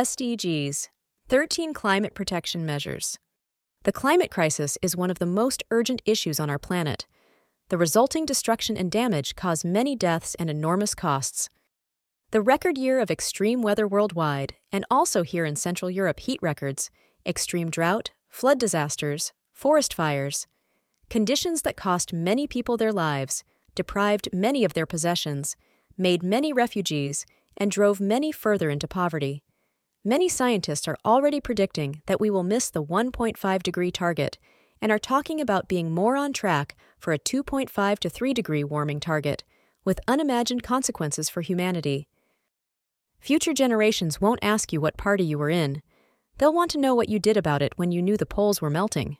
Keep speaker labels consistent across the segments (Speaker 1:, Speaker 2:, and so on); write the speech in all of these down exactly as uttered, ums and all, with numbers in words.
Speaker 1: S D Gs, thirteen Climate Protection Measures. The climate crisis is one of the most urgent issues on our planet. The resulting destruction and damage cause many deaths and enormous costs. The record year of extreme weather worldwide, and also here in Central Europe heat records, extreme drought, flood disasters, forest fires, conditions that cost many people their lives, deprived many of their possessions, made many refugees, and drove many further into poverty. Many scientists are already predicting that we will miss the one point five degree target and are talking about being more on track for a two point five to three degree warming target, with unimagined consequences for humanity. Future generations won't ask you what party you were in. They'll want to know what you did about it when you knew the poles were melting,"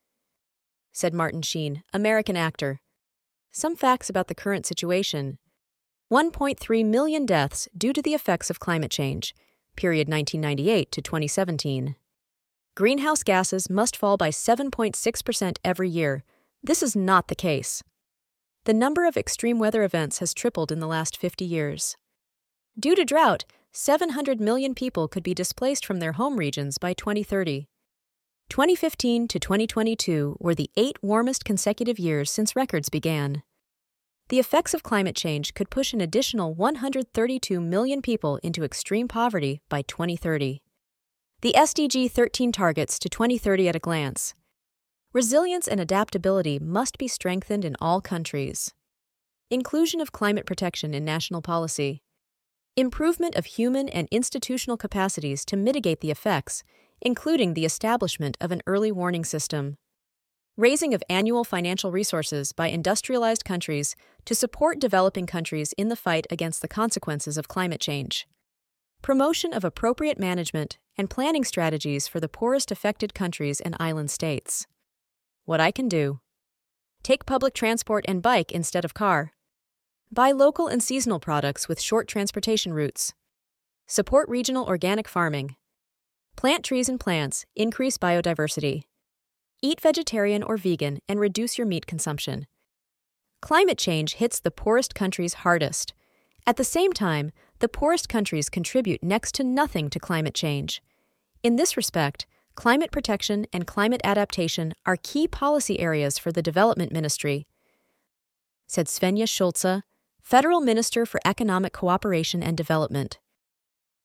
Speaker 1: said Martin Sheen, American actor. Some facts about the current situation. one point three million deaths due to the effects of climate change, period nineteen ninety-eight to twenty seventeen. Greenhouse gases must fall by seven point six percent every year. This is not the case. The number of extreme weather events has tripled in the last fifty years. Due to drought, seven hundred million people could be displaced from their home regions by twenty thirty. twenty fifteen to twenty twenty-two were the eight warmest consecutive years since records began. The effects of climate change could push an additional one hundred thirty-two million people into extreme poverty by twenty thirty. The S D G thirteen targets to twenty thirty at a glance. Resilience and adaptability must be strengthened in all countries. Inclusion of climate protection in national policy. Improvement of human and institutional capacities to mitigate the effects, including the establishment of an early warning system. Raising of annual financial resources by industrialized countries to support developing countries in the fight against the consequences of climate change. Promotion of appropriate management and planning strategies for the poorest affected countries and island states. What I can do. Take public transport and bike instead of car. Buy local and seasonal products with short transportation routes. Support regional organic farming. Plant trees and plants, increase biodiversity. Eat vegetarian or vegan and reduce your meat consumption. Climate change hits the poorest countries hardest. At the same time, the poorest countries contribute next to nothing to climate change. In this respect, climate protection and climate adaptation are key policy areas for the Development Ministry, said Svenja Schulze, Federal Minister for Economic Cooperation and Development.